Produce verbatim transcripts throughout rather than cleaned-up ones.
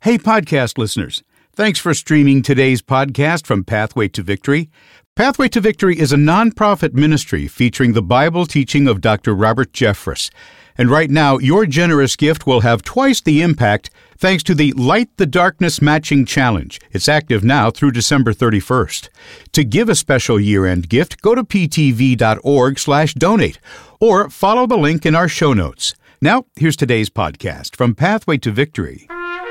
Hey, podcast listeners. Thanks for streaming today's podcast from Pathway to Victory. Pathway to Victory is a nonprofit ministry featuring the Bible teaching of Doctor Robert Jeffress. And right now, your generous gift will have twice the impact thanks to the Light the Darkness Matching Challenge. It's active now through December thirty-first. To give a special year-end gift, go to ptv.org slash donate or follow the link in our show notes. Now, here's today's podcast from Pathway to Victory.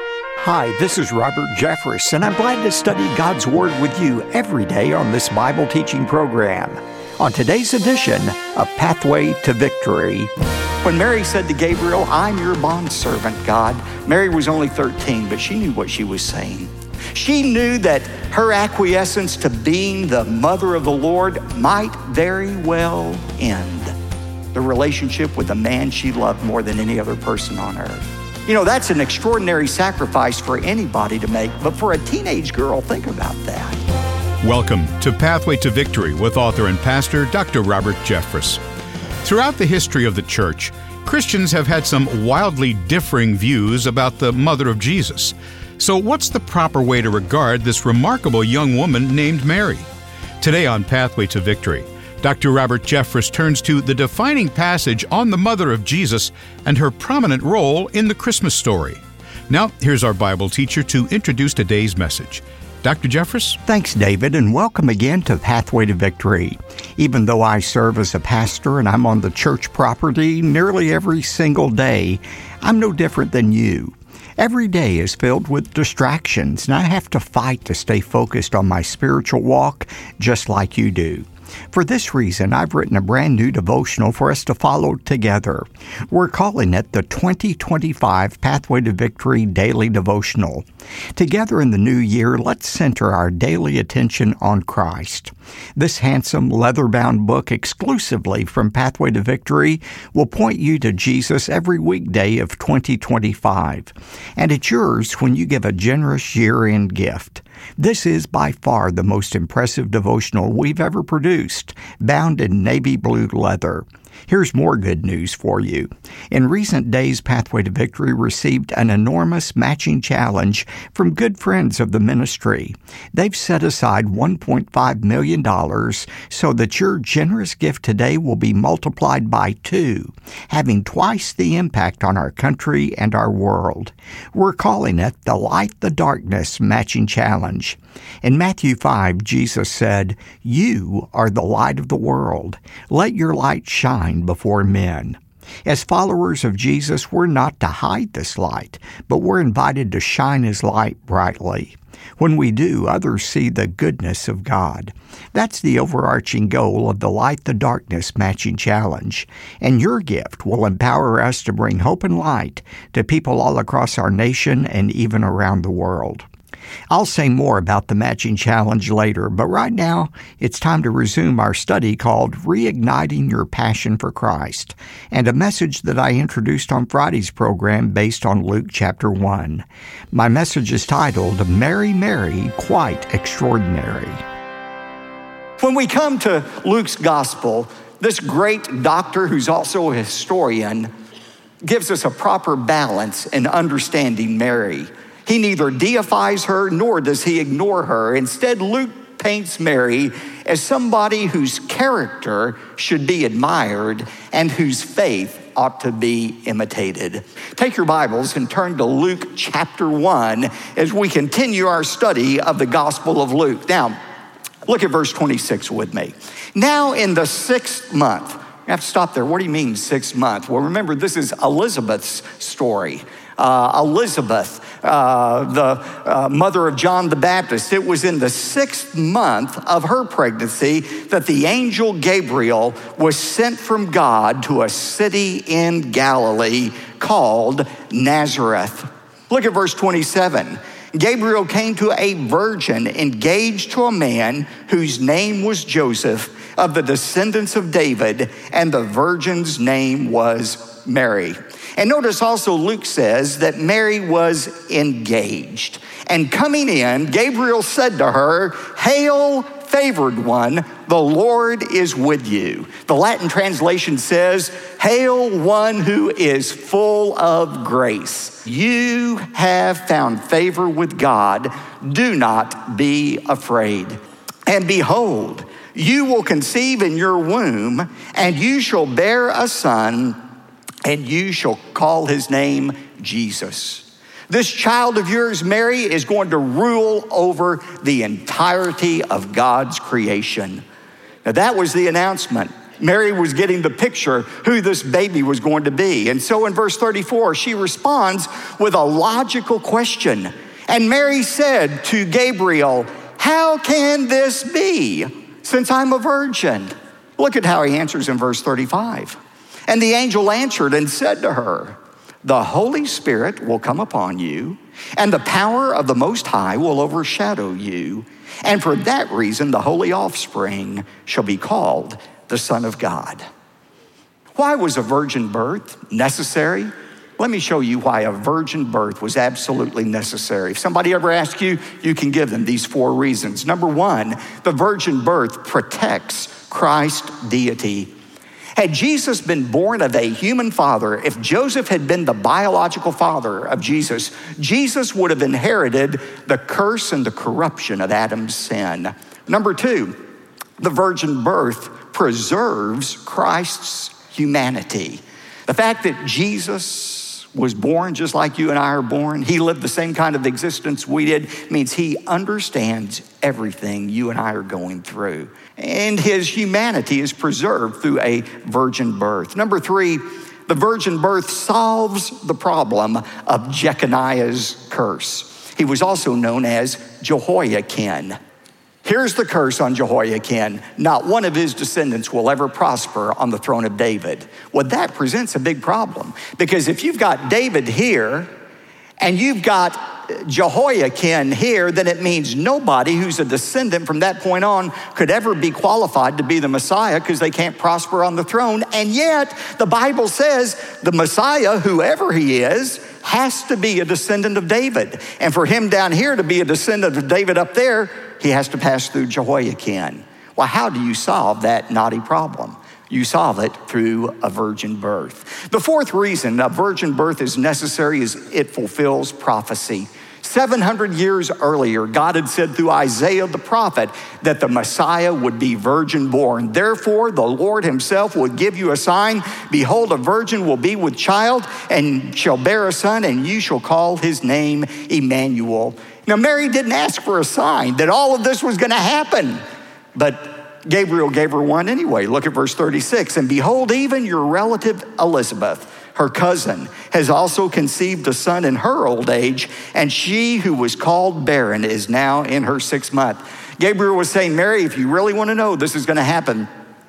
Hi, this is Robert Jeffress, and I'm glad to study God's Word with you every day on this Bible teaching program. On today's edition of Pathway to Victory, when Mary said to Gabriel, "I'm your bondservant, God," Mary was only thirteen, but she knew what she was saying. She knew that her acquiescence to being the mother of the Lord might very well end the relationship with the man she loved more than any other person on earth. You know, that's an extraordinary sacrifice for anybody to make, but for a teenage girl, think about that. Welcome to Pathway to Victory with author and pastor Doctor Robert Jeffress. Throughout the history of the church, Christians have had some wildly differing views about the mother of Jesus. So what's the proper way to regard this remarkable young woman named Mary? Today on Pathway to Victory, Doctor Robert Jeffress turns to the defining passage on the mother of Jesus and her prominent role in the Christmas story. Now, here's our Bible teacher to introduce today's message. Doctor Jeffress? Thanks, David, and welcome again to Pathway to Victory. Even though I serve as a pastor and I'm on the church property nearly every single day, I'm no different than you. Every day is filled with distractions, and I have to fight to stay focused on my spiritual walk just like you do. For this reason, I've written a brand new devotional for us to follow together. We're calling it the twenty twenty-five Pathway to Victory Daily Devotional. Together in the new year, let's center our daily attention on Christ. This handsome leather-bound book exclusively from Pathway to Victory will point you to Jesus every weekday of twenty twenty-five. And it's yours when you give a generous year-end gift. This is by far the most impressive devotional we've ever produced, bound in navy blue leather. Here's more good news for you. In recent days, Pathway to Victory received an enormous matching challenge from good friends of the ministry. They've set aside one point five million dollars so that your generous gift today will be multiplied by two, having twice the impact on our country and our world. We're calling it the Light the Darkness Matching Challenge. In Matthew five, Jesus said, "You are the light of the world. Let your light shine before men." As followers of Jesus, we're not to hide this light, but we're invited to shine His light brightly. When we do, others see the goodness of God. That's the overarching goal of the Light the Darkness Matching Challenge. And your gift will empower us to bring hope and light to people all across our nation and even around the world. I'll say more about the matching challenge later, but right now it's time to resume our study called Reigniting Your Passion for Christ, and a message that I introduced on Friday's program based on Luke chapter one. My message is titled, Mary, Mary, Quite Extraordinary. When we come to Luke's gospel, this great doctor who's also a historian gives us a proper balance in understanding Mary. He neither deifies her nor does he ignore her. Instead, Luke paints Mary as somebody whose character should be admired and whose faith ought to be imitated. Take your Bibles and turn to Luke chapter one as we continue our study of the Gospel of Luke. Now, look at verse twenty-six with me. Now in the sixth month, you have to stop there. What do you mean sixth month? Well, remember, this is Elizabeth's story. Uh, Elizabeth, uh, the uh, mother of John the Baptist, it was in the sixth month of her pregnancy that the angel Gabriel was sent from God to a city in Galilee called Nazareth. Look at verse twenty-seven. Gabriel came to a virgin engaged to a man whose name was Joseph, of the descendants of David, and the virgin's name was Mary. And notice also Luke says that Mary was engaged. And coming in, Gabriel said to her, "Hail, favored one, the Lord is with you. The Latin translation says, hail one who is full of grace. You have found favor with God. Do not be afraid. And behold, you will conceive in your womb, and you shall bear a son, and you shall call his name Jesus. This child of yours, Mary, is going to rule over the entirety of God's creation. Now, that was the announcement. Mary was getting the picture who this baby was going to be. And so in verse thirty-four, she responds with a logical question. And Mary said to Gabriel, how can this be, since I'm a virgin? Look at how he answers in verse thirty-five. And the angel answered and said to her, the Holy Spirit will come upon you, and the power of the Most High will overshadow you. And for that reason, the holy offspring shall be called the Son of God. Why was a virgin birth necessary? Let me show you why a virgin birth was absolutely necessary. If somebody ever asks you, you can give them these four reasons. Number one, the virgin birth protects Christ's deity. Had Jesus been born of a human father, if Joseph had been the biological father of Jesus, Jesus would have inherited the curse and the corruption of Adam's sin. Number two, the virgin birth preserves Christ's humanity. The fact that Jesus was born just like you and I are born, he lived the same kind of existence we did, means he understands everything you and I are going through. And his humanity is preserved through a virgin birth. Number three, the virgin birth solves the problem of Jeconiah's curse. He was also known as Jehoiakim. Here's the curse on Jehoiakim. Not one of his descendants will ever prosper on the throne of David. Well, that presents a big problem, because if you've got David here and you've got Jehoiakim here, then it means nobody who's a descendant from that point on could ever be qualified to be the Messiah, because they can't prosper on the throne. And yet the Bible says the Messiah, whoever he is, has to be a descendant of David. And for him down here to be a descendant of David up there, he has to pass through Jehoiakim. Well, how do you solve that knotty problem? You solve it through a virgin birth. The fourth reason a virgin birth is necessary is it fulfills prophecy. seven hundred years earlier, God had said through Isaiah the prophet that the Messiah would be virgin born. Therefore, the Lord himself would give you a sign. Behold, a virgin will be with child and shall bear a son, and you shall call his name Emmanuel. Now, Mary didn't ask for a sign that all of this was going to happen, but Gabriel gave her one anyway. Look at verse thirty-six. And behold, even your relative Elizabeth, her cousin, has also conceived a son in her old age, and she who was called barren is now in her sixth month. Gabriel was saying, Mary, if you really want to know this is going to happen,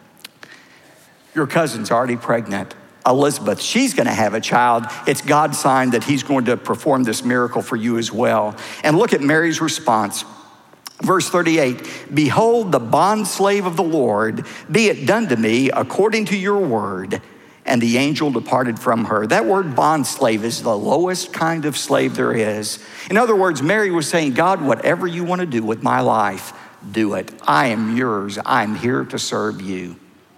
your cousin's already pregnant. Elizabeth, she's going to have a child. It's God's sign that he's going to perform this miracle for you as well. And look at Mary's response. Verse thirty-eight, behold, the bondslave of the Lord, be it done to me according to your word. And the angel departed from her. That word bondslave is the lowest kind of slave there is. In other words, Mary was saying, God, whatever you want to do with my life, do it. I am yours. I'm here to serve you.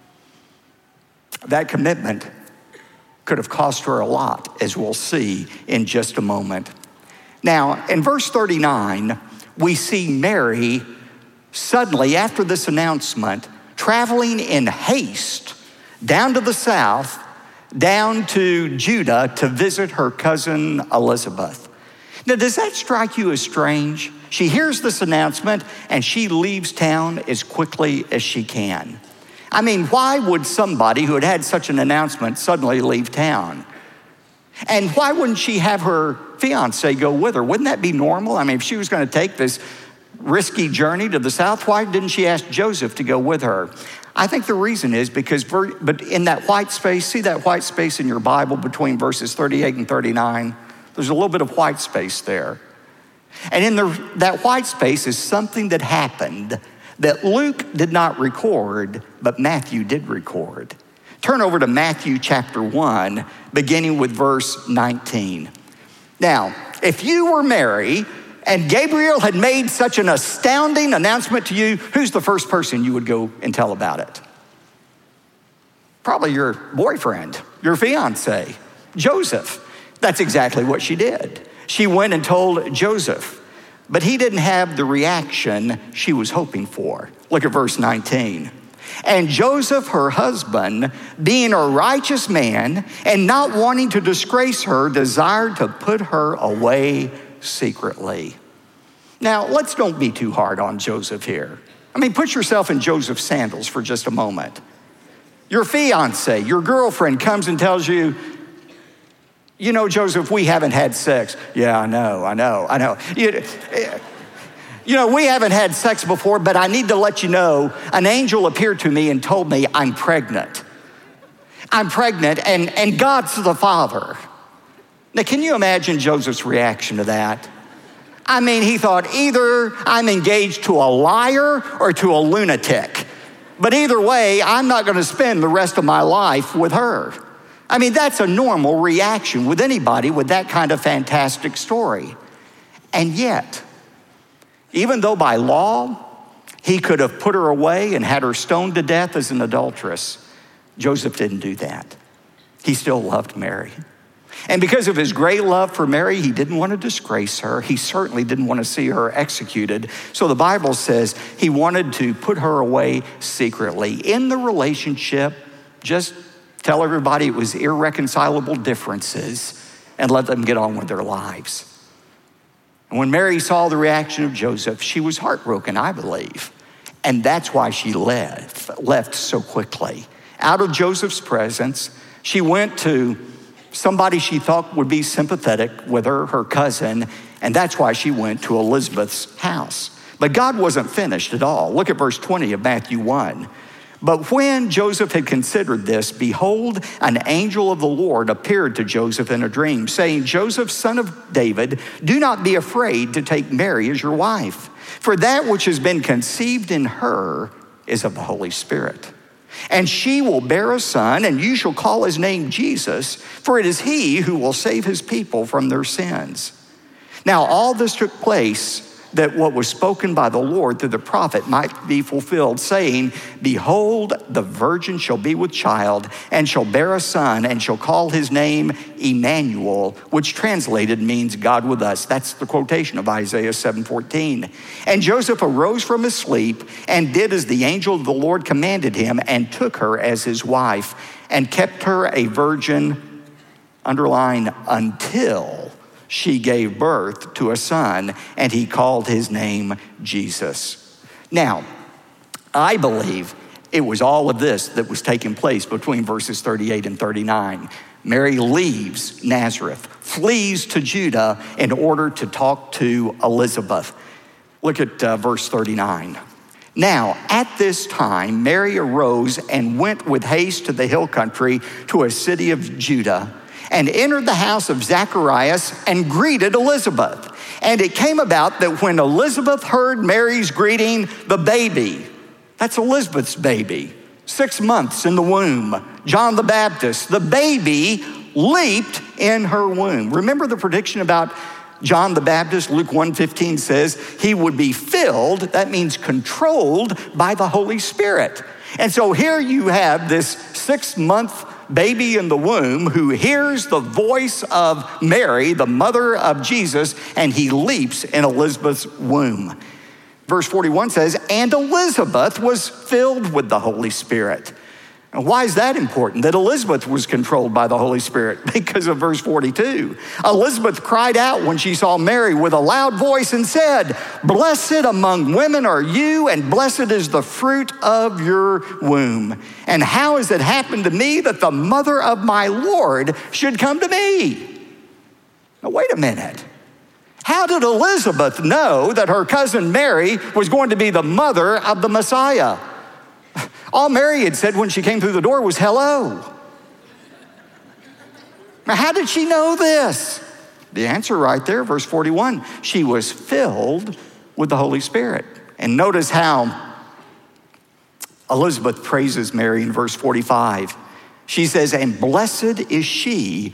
That commitment could have cost her a lot, as we'll see in just a moment. Now, in verse thirty-nine, we see Mary suddenly, after this announcement, traveling in haste down to the south, down to Judah to visit her cousin Elizabeth. Now, does that strike you as strange? She hears this announcement and she leaves town as quickly as she can. I mean, why would somebody who had had such an announcement suddenly leave town? And why wouldn't she have her fiance go with her? Wouldn't that be normal? I mean, if she was going to take this risky journey to the south, why didn't she ask Joseph to go with her? I think the reason is because, but in that white space, see that white space in your Bible between verses thirty-eight and thirty-nine? There's a little bit of white space there. And in the, that white space is something that happened that Luke did not record, but Matthew did record. Turn over to Matthew chapter one, beginning with verse nineteen. Now, if you were Mary and Gabriel had made such an astounding announcement to you, who's the first person you would go and tell about it? Probably your boyfriend, your fiance, Joseph. That's exactly what she did. She went and told Joseph, but he didn't have the reaction she was hoping for. Look at verse nineteen. And Joseph, her husband, being a righteous man and not wanting to disgrace her, desired to put her away secretly. Now, let's don't be too hard on Joseph here. I mean, put yourself in Joseph's sandals for just a moment. Your fiance, your girlfriend comes and tells you, you know, Joseph, we haven't had sex. Yeah, I know, I know, I know. You, you know, we haven't had sex before, but I need to let you know, an angel appeared to me and told me I'm pregnant. I'm pregnant, and, and God's the father. Now, can you imagine Joseph's reaction to that? I mean, he thought either I'm engaged to a liar or to a lunatic. But either way, I'm not going to spend the rest of my life with her. I mean, that's a normal reaction with anybody with that kind of fantastic story. And yet, even though by law, he could have put her away and had her stoned to death as an adulteress, Joseph didn't do that. He still loved Mary. And because of his great love for Mary, he didn't want to disgrace her. He certainly didn't want to see her executed. So the Bible says he wanted to put her away secretly. In the relationship, just tell everybody it was irreconcilable differences and let them get on with their lives. And when Mary saw the reaction of Joseph, she was heartbroken, I believe. And that's why she left, left so quickly. Out of Joseph's presence, she went to somebody she thought would be sympathetic with her, her cousin, and that's why she went to Elizabeth's house. But God wasn't finished at all. Look at verse twenty of Matthew one. But when Joseph had considered this, behold, an angel of the Lord appeared to Joseph in a dream, saying, Joseph, son of David, do not be afraid to take Mary as your wife, for that which has been conceived in her is of the Holy Spirit. And she will bear a son, and you shall call his name Jesus, for it is he who will save his people from their sins. Now, all this took place that what was spoken by the Lord through the prophet might be fulfilled, saying, behold, the virgin shall be with child, and shall bear a son, and shall call his name Emmanuel, which translated means God with us. That's the quotation of Isaiah seven fourteen. And Joseph arose from his sleep and did as the angel of the Lord commanded him, and took her as his wife, and kept her a virgin, underline, until she gave birth to a son, and he called his name Jesus. Now, I believe it was all of this that was taking place between verses thirty-eight and thirty-nine. Mary leaves Nazareth, flees to Judah in order to talk to Elizabeth. Look at uh, verse thirty-nine. Now, at this time, Mary arose and went with haste to the hill country to a city of Judah, and entered the house of Zacharias and greeted Elizabeth. And it came about that when Elizabeth heard Mary's greeting, the baby, that's Elizabeth's baby, six months in the womb, John the Baptist, the baby leaped in her womb. Remember the prediction about John the Baptist? Luke one fifteen says he would be filled, that means controlled, by the Holy Spirit. And so here you have this six-month baby in the womb who hears the voice of Mary, the mother of Jesus, and he leaps in Elizabeth's womb. Verse forty-one says, and Elizabeth was filled with the Holy Spirit. And why is that important, that Elizabeth was controlled by the Holy Spirit? Because of verse forty-two. Elizabeth cried out when she saw Mary with a loud voice and said, blessed among women are you, and blessed is the fruit of your womb. And how has it happened to me that the mother of my Lord should come to me? Now, wait a minute. How did Elizabeth know that her cousin Mary was going to be the mother of the Messiah? All Mary had said when she came through the door was hello. Now, how did she know this? The answer right there, verse forty-one, she was filled with the Holy Spirit. And notice how Elizabeth praises Mary in verse forty-five. She says, and blessed is she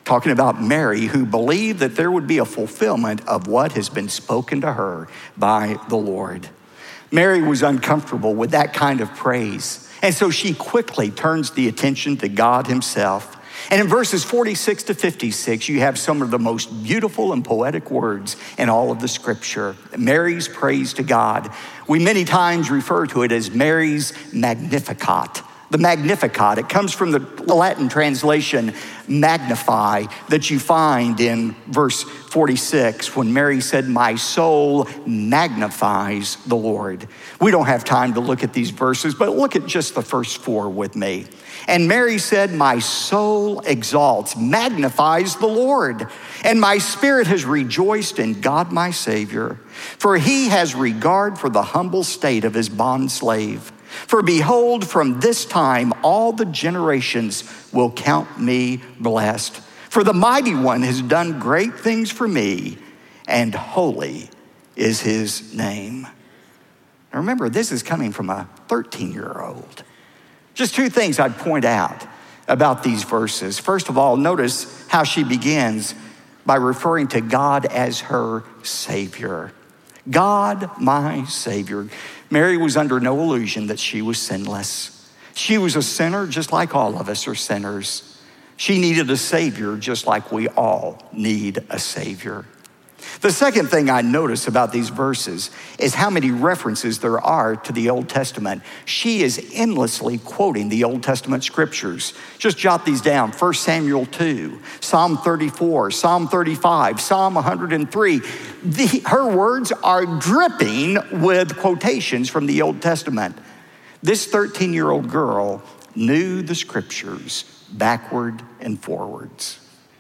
talking about Mary, who believed that there would be a fulfillment of what has been spoken to her by the Lord. Mary was uncomfortable with that kind of praise, and so she quickly turns the attention to God himself. And in verses forty-six to fifty-six, you have some of the most beautiful and poetic words in all of the scripture. Mary's praise to God. We many times refer to it as Mary's Magnificat. The Magnificat, it comes from the Latin translation magnify that you find in verse forty-six when Mary said, "My soul magnifies the Lord." We don't have time to look at these verses, but look at just the first four with me. And Mary said, "My soul exalts, magnifies the Lord, and my spirit has rejoiced in God my Savior, for he has regard for the humble state of his bondslave. For behold, from this time all the generations will count me blessed. For the Mighty One has done great things for me, and holy is his name." Now remember, this is coming from a thirteen-year-old. Just two things I'd point out about these verses. First of all, notice how she begins by referring to God as her Savior. God, my Savior. Mary was under no illusion that she was sinless. She was a sinner just like all of us are sinners. She needed a Savior just like we all need a Savior. The second thing I notice about these verses is how many references there are to the Old Testament. She is endlessly quoting the Old Testament scriptures. Just jot these down. First Samuel two, Psalm thirty-four, Psalm thirty-five, Psalm one hundred three. The, her words are dripping with quotations from the Old Testament. This thirteen-year-old girl knew the scriptures backward and forwards.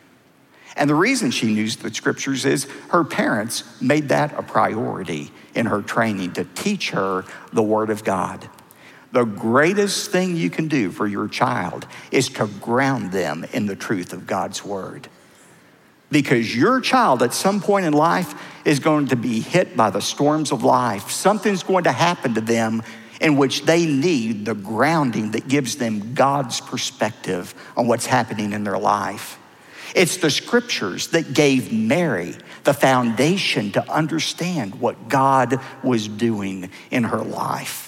And the reason she knew the scriptures is her parents made that a priority in her training to teach her the Word of God. The greatest thing you can do for your child is to ground them in the truth of God's Word. Because your child at some point in life is going to be hit by the storms of life. Something's going to happen to them in which they need the grounding that gives them God's perspective on what's happening in their life. It's the scriptures that gave Mary the foundation to understand what God was doing in her life.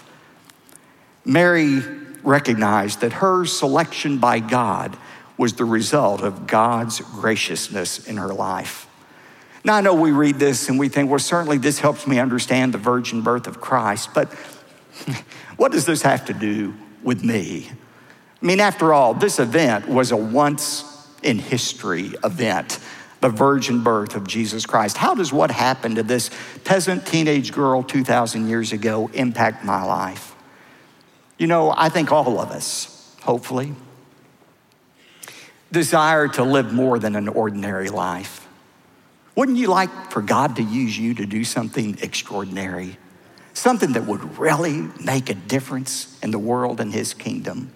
Mary recognized that her selection by God was the result of God's graciousness in her life. Now, I know we read this and we think, well, certainly this helps me understand the virgin birth of Christ, but what does this have to do with me? I mean, after all, this event was a once in history event, the virgin birth of Jesus Christ. How does what happened to this peasant teenage girl two thousand years ago impact my life? You know, I think all of us, hopefully, desire to live more than an ordinary life. Wouldn't you like for God to use you to do something extraordinary? Something that would really make a difference in the world and his kingdom?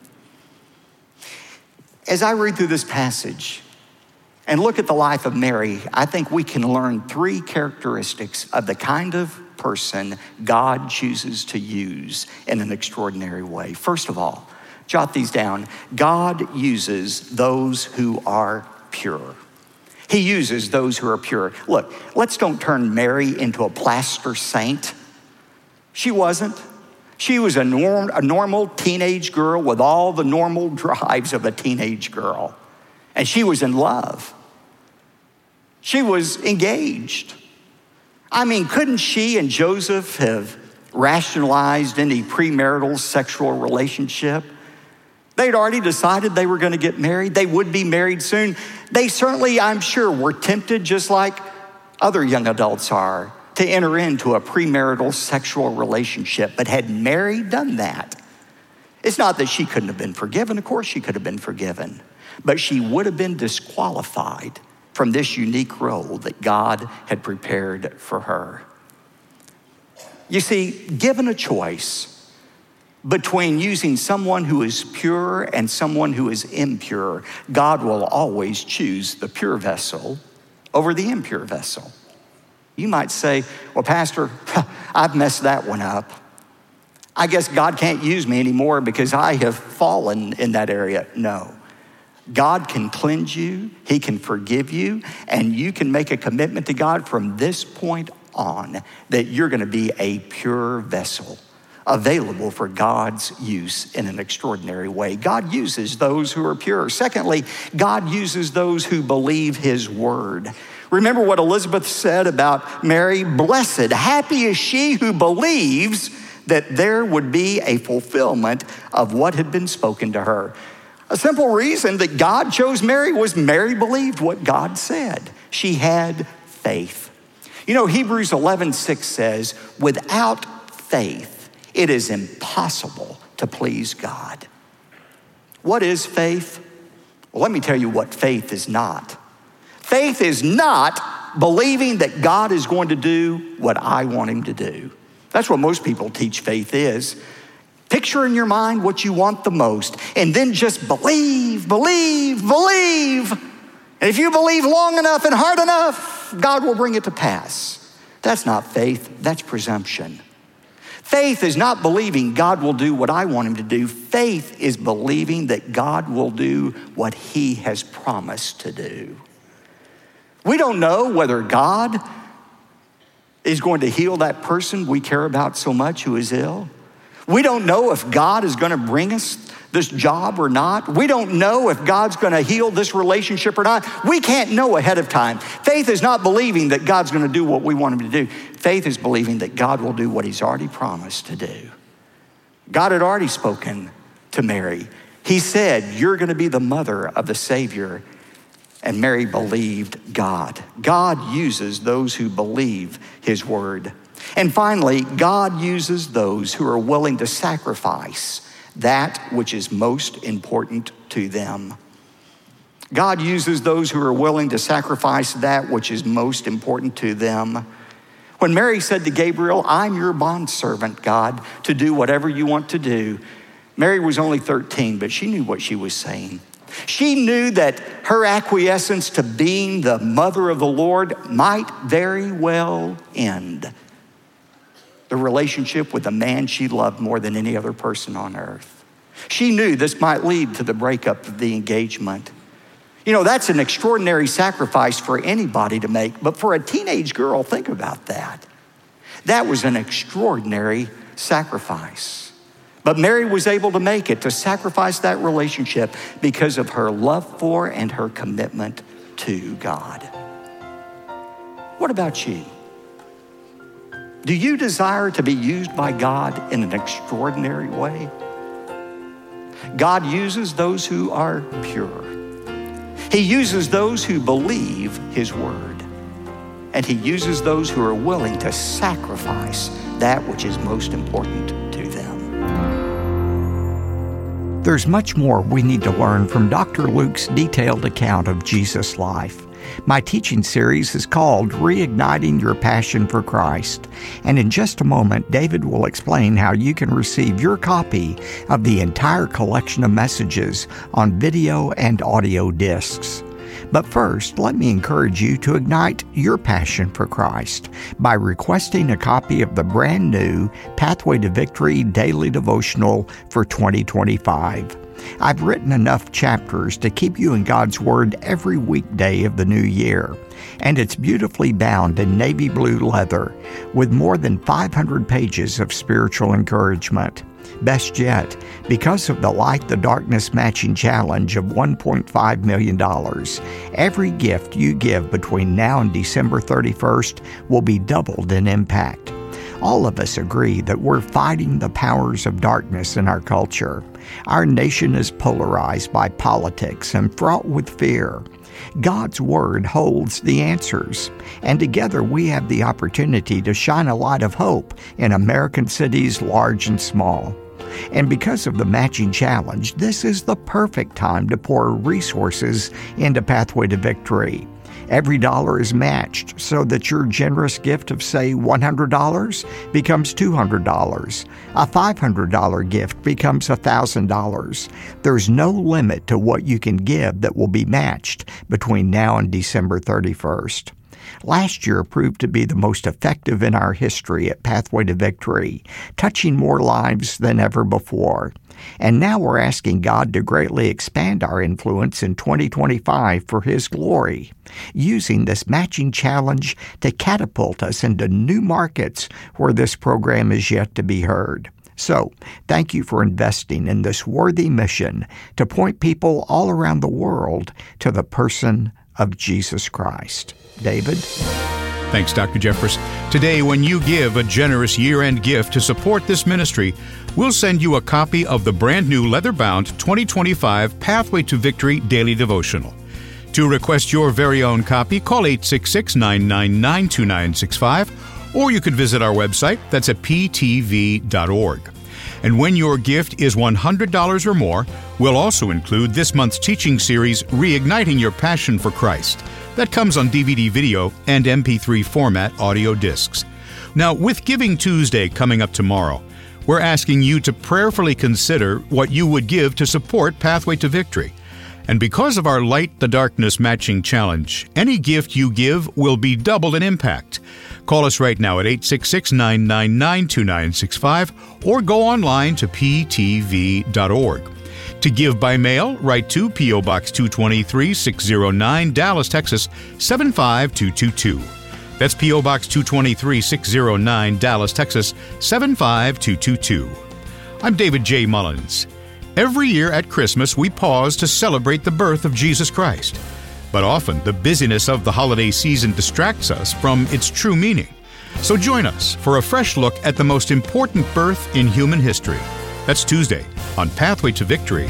As I read through this passage and look at the life of Mary, I think we can learn three characteristics of the kind of person God chooses to use in an extraordinary way. First of all, jot these down. God uses those who are pure. He uses those who are pure. Look, let's don't turn Mary into a plaster saint. She wasn't. She was a, norm, a normal teenage girl with all the normal drives of a teenage girl. And she was in love. She was engaged. I mean, couldn't she and Joseph have rationalized any premarital sexual relationship? They'd already decided they were going to get married. They would be married soon. They certainly, I'm sure, were tempted, just like other young adults are, to enter into a premarital sexual relationship. But had Mary done that, it's not that she couldn't have been forgiven. Of course she could have been forgiven. But she would have been disqualified from this unique role that God had prepared for her. You see, given a choice between using someone who is pure and someone who is impure, God will always choose the pure vessel over the impure vessel. You might say, well, Pastor, I've messed that one up. I guess God can't use me anymore because I have fallen in that area. No. God can cleanse you, He can forgive you, and you can make a commitment to God from this point on that you're going to be a pure vessel, available for God's use in an extraordinary way. God uses those who are pure. Secondly, God uses those who believe His word. Remember what Elizabeth said about Mary? Blessed, happy is she who believes that there would be a fulfillment of what had been spoken to her. A simple reason that God chose Mary was Mary believed what God said. She had faith. You know, Hebrews eleven six says, without faith, it is impossible to please God. What is faith? Well, let me tell you what faith is not. Faith is not believing that God is going to do what I want Him to do. That's what most people teach faith is. Picture in your mind what you want the most, and then just believe, believe, believe. And if you believe long enough and hard enough, God will bring it to pass. That's not faith, that's presumption. Faith is not believing God will do what I want Him to do. Faith is believing that God will do what He has promised to do. We don't know whether God is going to heal that person we care about so much who is ill. We don't know if God is going to bring us this job or not. We don't know if God's going to heal this relationship or not. We can't know ahead of time. Faith is not believing that God's going to do what we want Him to do. Faith is believing that God will do what He's already promised to do. God had already spoken to Mary. He said, you're going to be the mother of the Savior. And Mary believed God. God uses those who believe His word. And finally, God uses those who are willing to sacrifice that which is most important to them. God uses those who are willing to sacrifice that which is most important to them. When Mary said to Gabriel, I'm your bondservant, God, to do whatever you want to do, Mary was only thirteen, but she knew what she was saying. She knew that her acquiescence to being the mother of the Lord might very well end the relationship with the man she loved more than any other person on earth. She knew this might lead to the breakup of the engagement. You know, that's an extraordinary sacrifice for anybody to make, but for a teenage girl, think about that. That was an extraordinary sacrifice. But Mary was able to make it, to sacrifice that relationship because of her love for and her commitment to God. What about you? Do you desire to be used by God in an extraordinary way? God uses those who are pure. He uses those who believe His word. And He uses those who are willing to sacrifice that which is most important to them. There's much more we need to learn from Doctor Luke's detailed account of Jesus' life. My teaching series is called Reigniting Your Passion for Christ, and in just a moment, David will explain how you can receive your copy of the entire collection of messages on video and audio discs. But first, let me encourage you to ignite your passion for Christ by requesting a copy of the brand new Pathway to Victory Daily Devotional for twenty twenty-five. I've written enough chapters to keep you in God's Word every weekday of the new year, and it's beautifully bound in navy blue leather with more than five hundred pages of spiritual encouragement. Best yet, because of the Light the Darkness Matching Challenge of one point five million dollars, every gift you give between now and December thirty-first will be doubled in impact. All of us agree that we're fighting the powers of darkness in our culture. Our nation is polarized by politics and fraught with fear. God's Word holds the answers, and together we have the opportunity to shine a light of hope in American cities large and small. And because of the matching challenge, this is the perfect time to pour resources into Pathway to Victory. Every dollar is matched so that your generous gift of, say, one hundred dollars becomes two hundred dollars. A five hundred dollars gift becomes one thousand dollars. There's no limit to what you can give that will be matched between now and December thirty-first. Last year proved to be the most effective in our history at Pathway to Victory, touching more lives than ever before. And now we're asking God to greatly expand our influence in twenty twenty-five for His glory, using this matching challenge to catapult us into new markets where this program is yet to be heard. So, thank you for investing in this worthy mission to point people all around the world to the person of Jesus Christ. David? Thanks, Doctor Jeffress. Today, when you give a generous year-end gift to support this ministry, we'll send you a copy of the brand new leather-bound twenty twenty-five Pathway to Victory Daily Devotional. To request your very own copy, call eight six six, nine nine nine, two nine six five, or you can visit our website. That's at p t v dot org. And when your gift is one hundred dollars or more, we'll also include this month's teaching series, Reigniting Your Passion for Christ. That comes on D V D video and M P three format audio discs. Now, with Giving Tuesday coming up tomorrow, we're asking you to prayerfully consider what you would give to support Pathway to Victory. And because of our Light the Darkness matching challenge, any gift you give will be doubled in impact. Call us right now at eight six six, nine nine nine, two nine six five or go online to p t v dot org. To give by mail, write to P O. Box two twenty-three, six oh nine, Dallas, Texas, seven five two two two. That's P O. Box two twenty-three, six oh nine, Dallas, Texas, seven five two two two. I'm David J. Mullins. Every year at Christmas, we pause to celebrate the birth of Jesus Christ. But often, the busyness of the holiday season distracts us from its true meaning. So join us for a fresh look at the most important birth in human history. That's Tuesday on Pathway to Victory.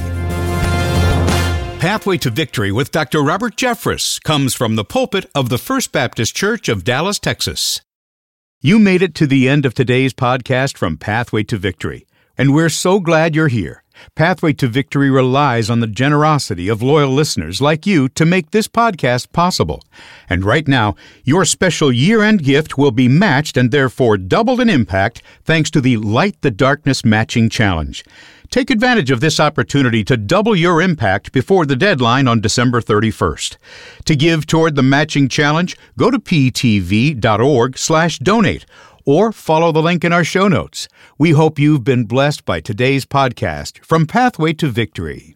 Pathway to Victory with Doctor Robert Jeffress comes from the pulpit of the First Baptist Church of Dallas, Texas. You made it to the end of today's podcast from Pathway to Victory, and we're so glad you're here. Pathway to Victory relies on the generosity of loyal listeners like you to make this podcast possible. And right now, your special year-end gift will be matched and therefore doubled in impact thanks to the Light the Darkness Matching Challenge. Take advantage of this opportunity to double your impact before the deadline on December thirty-first. To give toward the matching challenge, go to p t v dot org slash donate or follow the link in our show notes. We hope you've been blessed by today's podcast from Pathway to Victory.